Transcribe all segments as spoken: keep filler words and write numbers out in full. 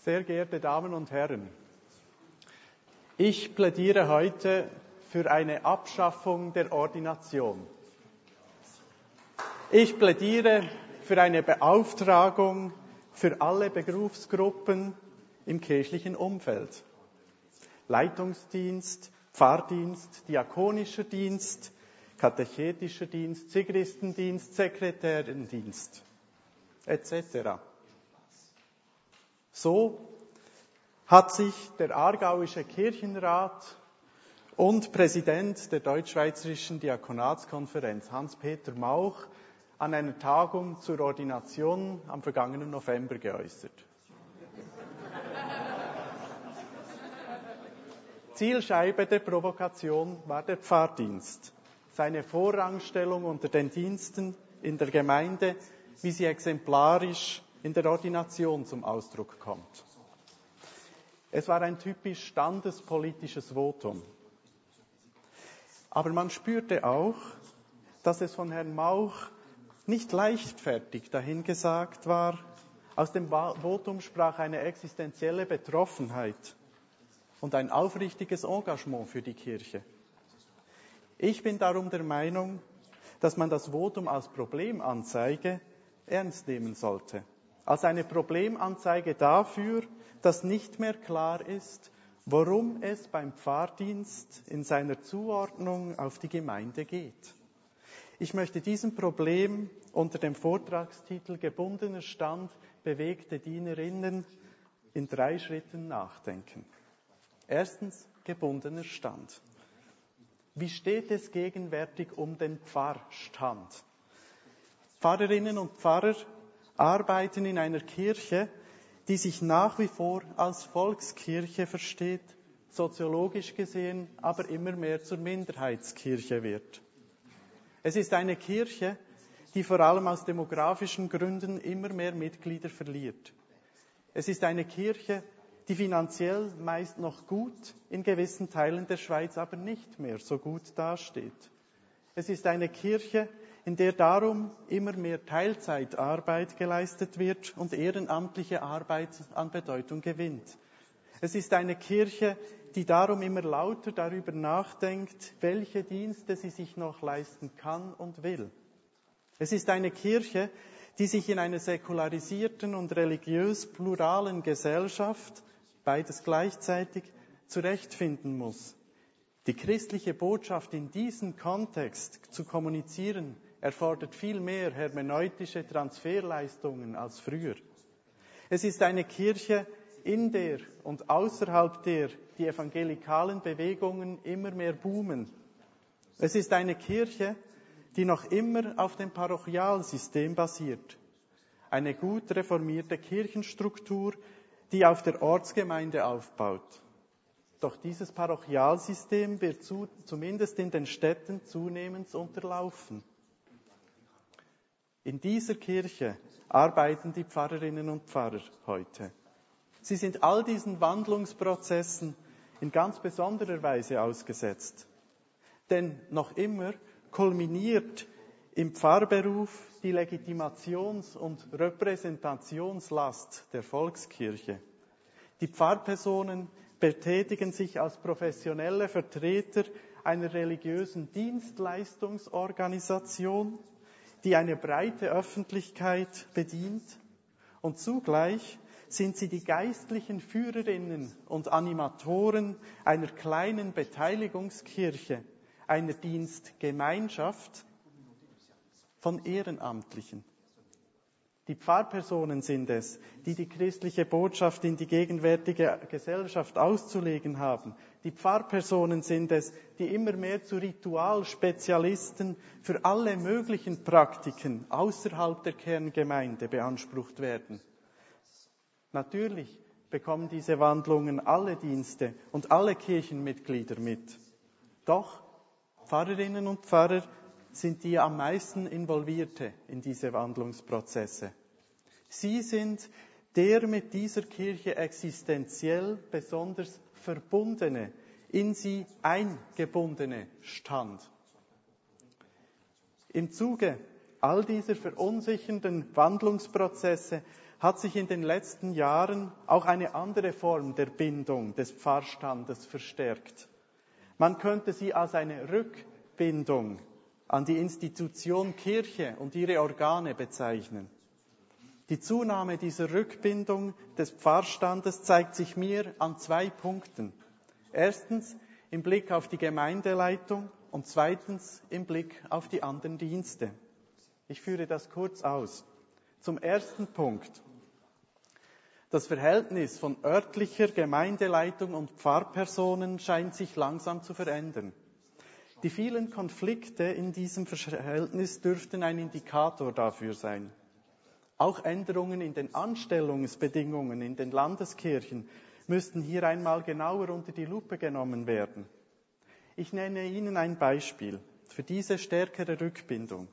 Sehr geehrte Damen und Herren, ich plädiere heute für eine Abschaffung der Ordination. Ich plädiere für eine Beauftragung für alle Berufsgruppen im kirchlichen Umfeld. Leitungsdienst, Pfarrdienst, diakonischer Dienst, katechetischer Dienst, Zigristendienst, Sekretärendienst et cetera. So hat sich der Aargauische Kirchenrat und Präsident der Deutschschweizerischen Diakonatskonferenz, Hans-Peter Mauch, an einer Tagung zur Ordination am vergangenen November geäußert. Zielscheibe der Provokation war der Pfarrdienst, seine Vorrangstellung unter den Diensten in der Gemeinde, wie sie exemplarisch in der Ordination zum Ausdruck kommt. Es war ein typisch standespolitisches Votum. Aber man spürte auch, dass es von Herrn Mauch nicht leichtfertig dahingesagt war. Aus dem Votum sprach eine existenzielle Betroffenheit und ein aufrichtiges Engagement für die Kirche. Ich bin darum der Meinung, dass man das Votum als Problemanzeige ernst nehmen sollte. Als eine Problemanzeige dafür, dass nicht mehr klar ist, worum es beim Pfarrdienst in seiner Zuordnung auf die Gemeinde geht. Ich möchte diesem Problem unter dem Vortragstitel Gebundener Stand, bewegte Dienerinnen in drei Schritten nachdenken. Erstens, gebundener Stand. Wie steht es gegenwärtig um den Pfarrstand? Pfarrerinnen und Pfarrer arbeiten in einer Kirche, die sich nach wie vor als Volkskirche versteht, soziologisch gesehen aber immer mehr zur Minderheitskirche wird. Es ist eine Kirche, die vor allem aus demografischen Gründen immer mehr Mitglieder verliert. Es ist eine Kirche, die finanziell meist noch gut, in gewissen Teilen der Schweiz aber nicht mehr so gut dasteht. Es ist eine Kirche, in der darum immer mehr Teilzeitarbeit geleistet wird und ehrenamtliche Arbeit an Bedeutung gewinnt. Es ist eine Kirche, die darum immer lauter darüber nachdenkt, welche Dienste sie sich noch leisten kann und will. Es ist eine Kirche, die sich in einer säkularisierten und religiös pluralen Gesellschaft, beides gleichzeitig, zurechtfinden muss. Die christliche Botschaft in diesem Kontext zu kommunizieren, erfordert viel mehr hermeneutische Transferleistungen als früher. Es ist eine Kirche, in der und außerhalb der die evangelikalen Bewegungen immer mehr boomen. Es ist eine Kirche, die noch immer auf dem Parochialsystem basiert. Eine gut reformierte Kirchenstruktur, die auf der Ortsgemeinde aufbaut. Doch dieses Parochialsystem wird zu, zumindest in den Städten zunehmend unterlaufen. In dieser Kirche arbeiten die Pfarrerinnen und Pfarrer heute. Sie sind all diesen Wandlungsprozessen in ganz besonderer Weise ausgesetzt. Denn noch immer kulminiert im Pfarrberuf die Legitimations- und Repräsentationslast der Volkskirche. Die Pfarrpersonen betätigen sich als professionelle Vertreter einer religiösen Dienstleistungsorganisation, die eine breite Öffentlichkeit bedient, und zugleich sind sie die geistlichen Führerinnen und Animatoren einer kleinen Beteiligungskirche, einer Dienstgemeinschaft von Ehrenamtlichen. Die Pfarrpersonen sind es, die die christliche Botschaft in die gegenwärtige Gesellschaft auszulegen haben. Die Pfarrpersonen sind es, die immer mehr zu Ritualspezialisten für alle möglichen Praktiken außerhalb der Kerngemeinde beansprucht werden. Natürlich bekommen diese Wandlungen alle Dienste und alle Kirchenmitglieder mit. Doch Pfarrerinnen und Pfarrer sind die am meisten Involvierte in diese Wandlungsprozesse. Sie sind der mit dieser Kirche existenziell besonders verbundene, in sie eingebundene Stand. Im Zuge all dieser verunsichernden Wandlungsprozesse hat sich in den letzten Jahren auch eine andere Form der Bindung des Pfarrstandes verstärkt. Man könnte sie als eine Rückbindung an die Institution Kirche und ihre Organe bezeichnen. Die Zunahme dieser Rückbindung des Pfarrstandes zeigt sich mir an zwei Punkten. Erstens im Blick auf die Gemeindeleitung und zweitens im Blick auf die anderen Dienste. Ich führe das kurz aus. Zum ersten Punkt. Das Verhältnis von örtlicher Gemeindeleitung und Pfarrpersonen scheint sich langsam zu verändern. Die vielen Konflikte in diesem Verhältnis dürften ein Indikator dafür sein. Auch Änderungen in den Anstellungsbedingungen in den Landeskirchen müssten hier einmal genauer unter die Lupe genommen werden. Ich nenne Ihnen ein Beispiel für diese stärkere Rückbindung.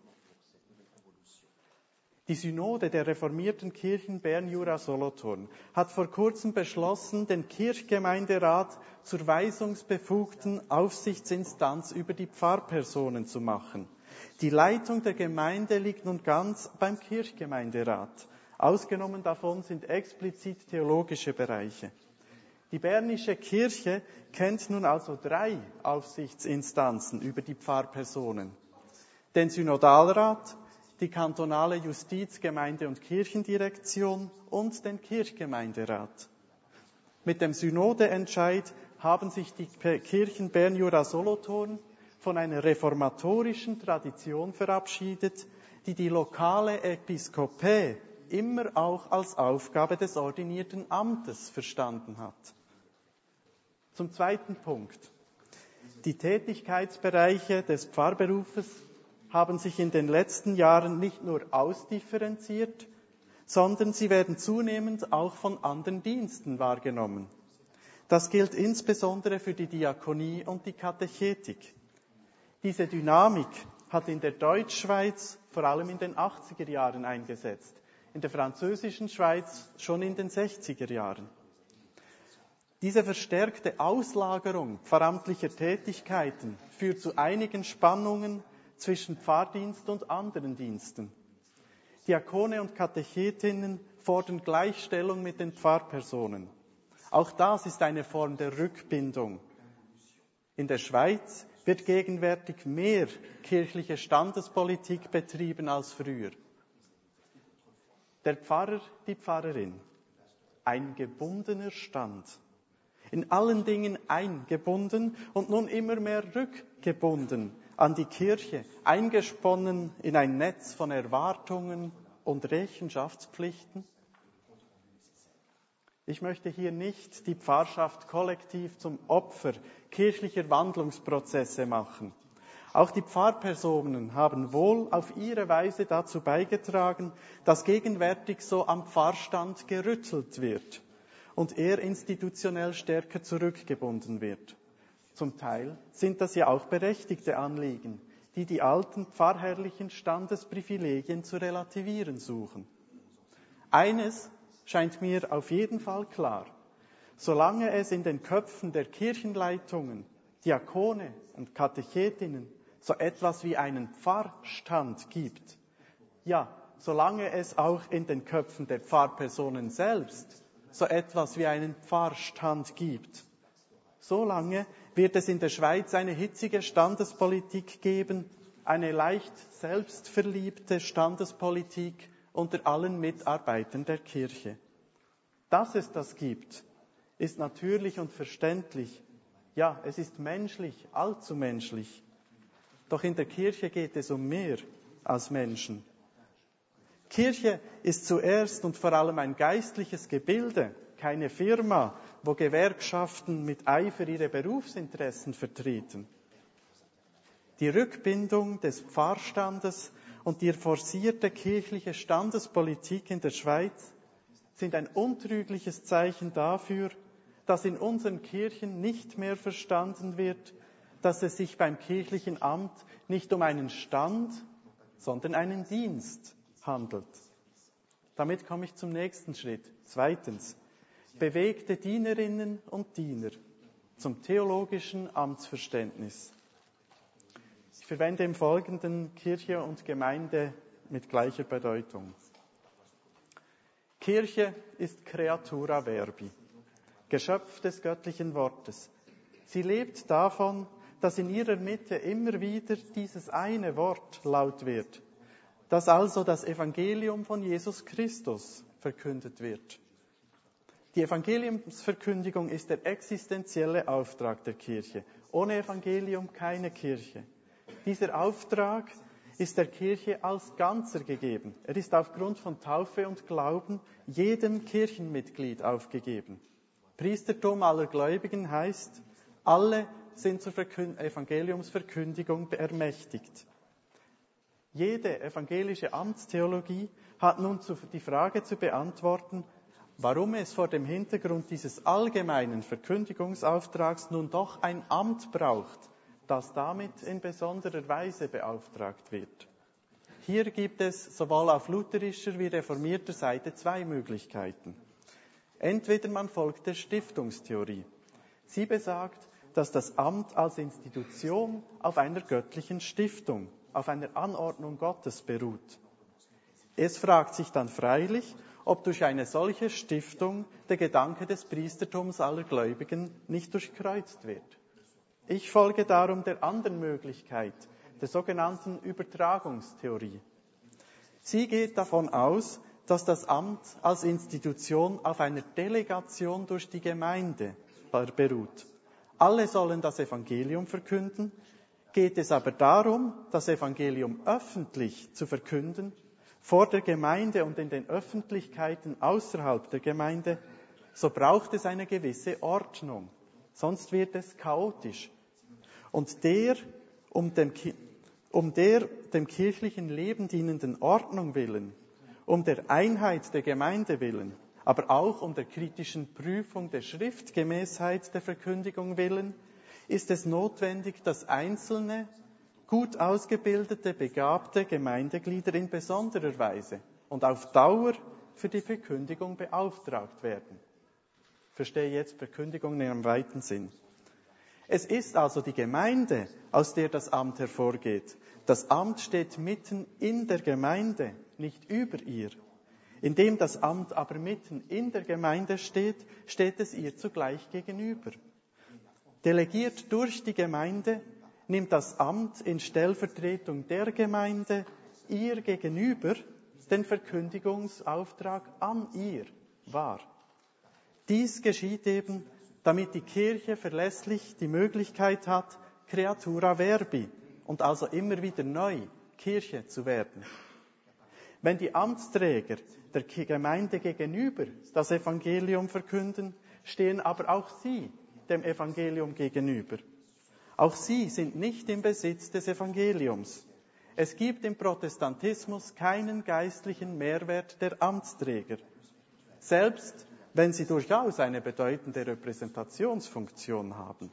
Die Synode der reformierten Kirchen Bern-Jura-Solothurn hat vor kurzem beschlossen, den Kirchgemeinderat zur weisungsbefugten Aufsichtsinstanz über die Pfarrpersonen zu machen. Die Leitung der Gemeinde liegt nun ganz beim Kirchgemeinderat. Ausgenommen davon sind explizit theologische Bereiche. Die bernische Kirche kennt nun also drei Aufsichtsinstanzen über die Pfarrpersonen. Den Synodalrat, die kantonale Justiz-, Gemeinde- und Kirchendirektion und den Kirchgemeinderat. Mit dem Synodeentscheid haben sich die Kirchen Bern-Jura-Solothurn von einer reformatorischen Tradition verabschiedet, die die lokale Episkopä immer auch als Aufgabe des ordinierten Amtes verstanden hat. Zum zweiten Punkt. Die Tätigkeitsbereiche des Pfarrberufes haben sich in den letzten Jahren nicht nur ausdifferenziert, sondern sie werden zunehmend auch von anderen Diensten wahrgenommen. Das gilt insbesondere für die Diakonie und die Katechetik. Diese Dynamik hat in der Deutschschweiz vor allem in den achtziger Jahren eingesetzt, in der französischen Schweiz schon in den sechziger Jahren. Diese verstärkte Auslagerung pfarramtlicher Tätigkeiten führt zu einigen Spannungen zwischen Pfarrdienst und anderen Diensten. Diakone und Katechetinnen fordern Gleichstellung mit den Pfarrpersonen. Auch das ist eine Form der Rückbindung. In der Schweiz wird gegenwärtig mehr kirchliche Standespolitik betrieben als früher. Der Pfarrer, die Pfarrerin, ein gebundener Stand. In allen Dingen eingebunden und nun immer mehr rückgebunden an die Kirche, eingesponnen in ein Netz von Erwartungen und Rechenschaftspflichten. Ich möchte hier nicht die Pfarrschaft kollektiv zum Opfer kirchlicher Wandlungsprozesse machen. Auch die Pfarrpersonen haben wohl auf ihre Weise dazu beigetragen, dass gegenwärtig so am Pfarrstand gerüttelt wird und er institutionell stärker zurückgebunden wird. Zum Teil sind das ja auch berechtigte Anliegen, die die alten pfarrherrlichen Standesprivilegien zu relativieren suchen. Eines scheint mir auf jeden Fall klar: Solange es in den Köpfen der Kirchenleitungen, Diakone und Katechetinnen so etwas wie einen Pfarrstand gibt, ja, solange es auch in den Köpfen der Pfarrpersonen selbst so etwas wie einen Pfarrstand gibt, solange wird es in der Schweiz eine hitzige Standespolitik geben, eine leicht selbstverliebte Standespolitik unter allen Mitarbeitern der Kirche. Dass es das gibt, ist natürlich und verständlich. Ja, es ist menschlich, allzu menschlich. Doch in der Kirche geht es um mehr als Menschen. Kirche ist zuerst und vor allem ein geistliches Gebilde, keine Firma, wo Gewerkschaften mit Eifer ihre Berufsinteressen vertreten. Die Rückbindung des Pfarrstandes und die forcierte kirchliche Standespolitik in der Schweiz sind ein untrügliches Zeichen dafür, dass in unseren Kirchen nicht mehr verstanden wird, dass es sich beim kirchlichen Amt nicht um einen Stand, sondern einen Dienst handelt. Damit komme ich zum nächsten Schritt. Zweitens, bewegte Dienerinnen und Diener zum theologischen Amtsverständnis. Ich verwende im Folgenden Kirche und Gemeinde mit gleicher Bedeutung. Kirche ist Creatura Verbi, Geschöpf des göttlichen Wortes. Sie lebt davon, dass in ihrer Mitte immer wieder dieses eine Wort laut wird, dass also das Evangelium von Jesus Christus verkündet wird. Die Evangeliumsverkündigung ist der existenzielle Auftrag der Kirche. Ohne Evangelium keine Kirche. Dieser Auftrag ist der Kirche als Ganzer gegeben. Er ist aufgrund von Taufe und Glauben jedem Kirchenmitglied aufgegeben. Priestertum aller Gläubigen heißt, alle sind zur Verkünd- Evangeliumsverkündigung ermächtigt. Jede evangelische Amtstheologie hat nun die Frage zu beantworten, warum es vor dem Hintergrund dieses allgemeinen Verkündigungsauftrags nun doch ein Amt braucht, das damit in besonderer Weise beauftragt wird. Hier gibt es sowohl auf lutherischer wie reformierter Seite zwei Möglichkeiten. Entweder man folgt der Stiftungstheorie. Sie besagt, dass das Amt als Institution auf einer göttlichen Stiftung, auf einer Anordnung Gottes beruht. Es fragt sich dann freilich, ob durch eine solche Stiftung der Gedanke des Priestertums aller Gläubigen nicht durchkreuzt wird. Ich folge darum der anderen Möglichkeit, der sogenannten Übertragungstheorie. Sie geht davon aus, dass das Amt als Institution auf einer Delegation durch die Gemeinde beruht. Alle sollen das Evangelium verkünden, geht es aber darum, das Evangelium öffentlich zu verkünden, vor der Gemeinde und in den Öffentlichkeiten außerhalb der Gemeinde, so braucht es eine gewisse Ordnung, sonst wird es chaotisch. Und der um, dem, um der dem kirchlichen Leben dienenden Ordnung willen, um der Einheit der Gemeinde willen, aber auch um der kritischen Prüfung der Schriftgemäßheit der Verkündigung willen, ist es notwendig, dass einzelne, gut ausgebildete, begabte Gemeindeglieder in besonderer Weise und auf Dauer für die Verkündigung beauftragt werden. Ich verstehe jetzt Verkündigung in einem weiten Sinn. Es ist also die Gemeinde, aus der das Amt hervorgeht. Das Amt steht mitten in der Gemeinde, nicht über ihr. Indem das Amt aber mitten in der Gemeinde steht, steht es ihr zugleich gegenüber. Delegiert durch die Gemeinde nimmt das Amt in Stellvertretung der Gemeinde ihr gegenüber den Verkündigungsauftrag an ihr wahr. Dies geschieht eben, damit die Kirche verlässlich die Möglichkeit hat, Creatura Verbi und also immer wieder neu Kirche zu werden. Wenn die Amtsträger der Gemeinde gegenüber das Evangelium verkünden, stehen aber auch sie dem Evangelium gegenüber. Auch sie sind nicht im Besitz des Evangeliums. Es gibt im Protestantismus keinen geistlichen Mehrwert der Amtsträger, selbst wenn sie durchaus eine bedeutende Repräsentationsfunktion haben.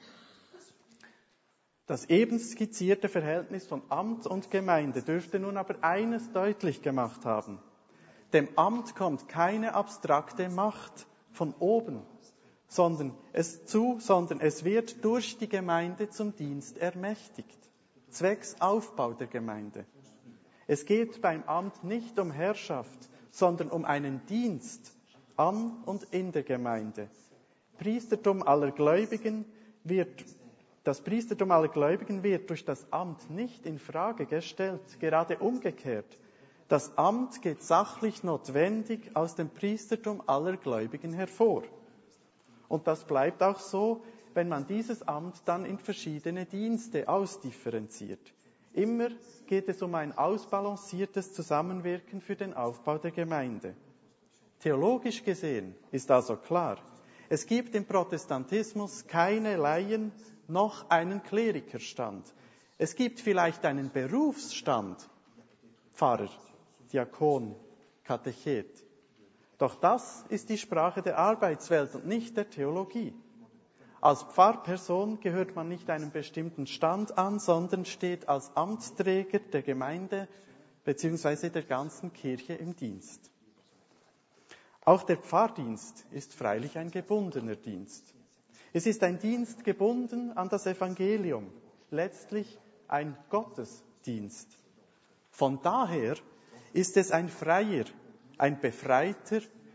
Das eben skizzierte Verhältnis von Amt und Gemeinde dürfte nun aber eines deutlich gemacht haben. Dem Amt kommt keine abstrakte Macht von oben, sondern es zu, sondern es wird durch die Gemeinde zum Dienst ermächtigt, zwecks Aufbau der Gemeinde. Es geht beim Amt nicht um Herrschaft, sondern um einen Dienst an und in der Gemeinde. Priestertum aller Gläubigen wird, das Priestertum aller Gläubigen wird durch das Amt nicht in Frage gestellt, gerade umgekehrt. Das Amt geht sachlich notwendig aus dem Priestertum aller Gläubigen hervor. Und das bleibt auch so, wenn man dieses Amt dann in verschiedene Dienste ausdifferenziert. Immer geht es um ein ausbalanciertes Zusammenwirken für den Aufbau der Gemeinde. Theologisch gesehen ist also klar, es gibt im Protestantismus keine Laien noch einen Klerikerstand. Es gibt vielleicht einen Berufsstand, Pfarrer, Diakon, Katechet. Doch das ist die Sprache der Arbeitswelt und nicht der Theologie. Als Pfarrperson gehört man nicht einem bestimmten Stand an, sondern steht als Amtsträger der Gemeinde bzw. der ganzen Kirche im Dienst. Auch der Pfarrdienst ist freilich ein gebundener Dienst. Es ist ein Dienst gebunden an das Evangelium, letztlich ein Gottesdienst. Von daher ist es ein freier, ein befreiter,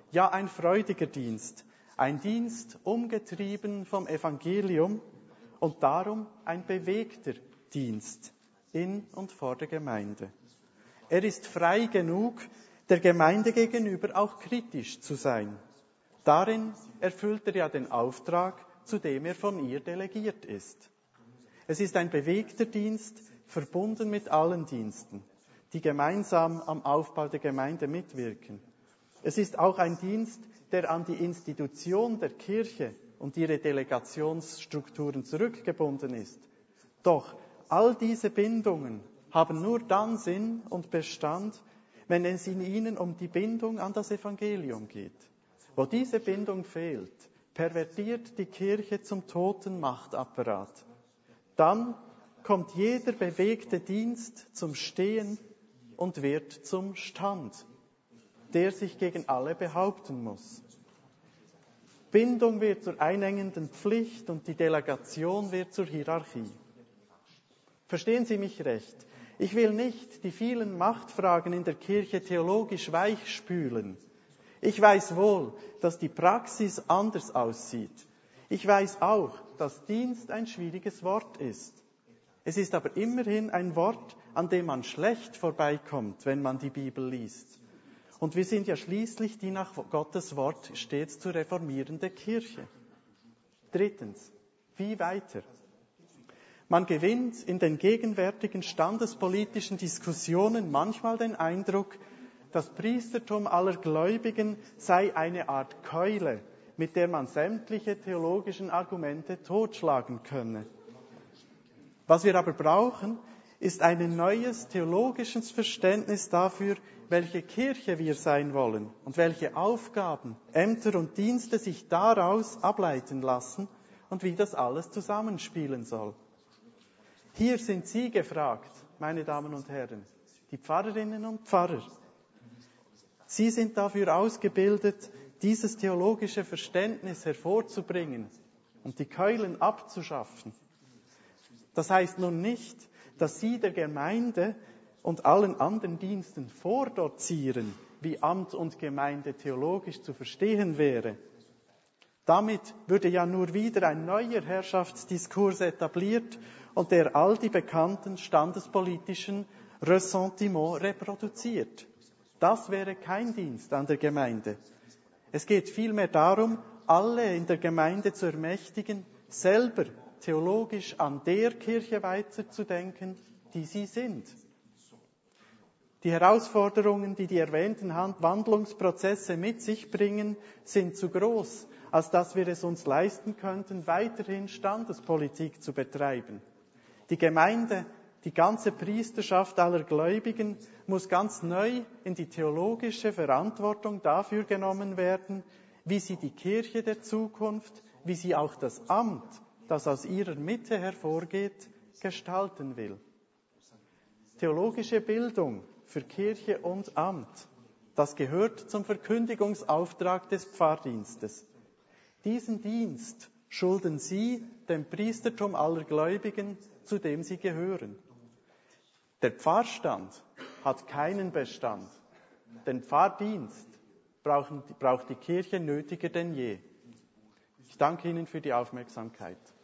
ja ein freudiger Dienst, ein Dienst umgetrieben vom Evangelium und darum ein bewegter Dienst in und vor der Gemeinde. Er ist frei genug, der Gemeinde gegenüber auch kritisch zu sein. Darin erfüllt er ja den Auftrag, zu dem er von ihr delegiert ist. Es ist ein bewegter Dienst, verbunden mit allen Diensten, die gemeinsam am Aufbau der Gemeinde mitwirken. Es ist auch ein Dienst, der an die Institution der Kirche und ihre Delegationsstrukturen zurückgebunden ist. Doch all diese Bindungen haben nur dann Sinn und Bestand, wenn es in ihnen um die Bindung an das Evangelium geht. Wo diese Bindung fehlt, pervertiert die Kirche zum toten Machtapparat. Dann kommt jeder bewegte Dienst zum Stehen und wird zum Stand, der sich gegen alle behaupten muss. Bindung wird zur einengenden Pflicht und die Delegation wird zur Hierarchie. Verstehen Sie mich recht? Ich will nicht die vielen Machtfragen in der Kirche theologisch weichspülen. Ich weiß wohl, dass die Praxis anders aussieht. Ich weiß auch, dass Dienst ein schwieriges Wort ist. Es ist aber immerhin ein Wort, an dem man schlecht vorbeikommt, wenn man die Bibel liest. Und wir sind ja schließlich die nach Gottes Wort stets zu reformierende Kirche. Drittens, wie weiter? Man gewinnt in den gegenwärtigen standespolitischen Diskussionen manchmal den Eindruck, das Priestertum aller Gläubigen sei eine Art Keule, mit der man sämtliche theologischen Argumente totschlagen könne. Was wir aber brauchen, ist ein neues theologisches Verständnis dafür, welche Kirche wir sein wollen und welche Aufgaben, Ämter und Dienste sich daraus ableiten lassen und wie das alles zusammenspielen soll. Hier sind Sie gefragt, meine Damen und Herren, die Pfarrerinnen und Pfarrer. Sie sind dafür ausgebildet, dieses theologische Verständnis hervorzubringen und die Keulen abzuschaffen. Das heißt nun nicht, dass Sie der Gemeinde und allen anderen Diensten vordozieren, wie Amt und Gemeinde theologisch zu verstehen wäre. Damit würde ja nur wieder ein neuer Herrschaftsdiskurs etabliert und der all die bekannten standespolitischen Ressentiments reproduziert. Das wäre kein Dienst an der Gemeinde. Es geht vielmehr darum, alle in der Gemeinde zu ermächtigen, selber theologisch an der Kirche weiterzudenken, die sie sind. Die Herausforderungen, die die erwähnten Wandlungsprozesse mit sich bringen, sind zu groß, als dass wir es uns leisten könnten, weiterhin Standespolitik zu betreiben. Die Gemeinde, die ganze Priesterschaft aller Gläubigen muss ganz neu in die theologische Verantwortung dafür genommen werden, wie sie die Kirche der Zukunft, wie sie auch das Amt, das aus ihrer Mitte hervorgeht, gestalten will. Theologische Bildung für Kirche und Amt, das gehört zum Verkündigungsauftrag des Pfarrdienstes. Diesen Dienst schulden Sie dem Priestertum aller Gläubigen, zu dem Sie gehören. Der Pfarrstand hat keinen Bestand. Den Pfarrdienst brauchen, braucht die Kirche nötiger denn je. Ich danke Ihnen für die Aufmerksamkeit.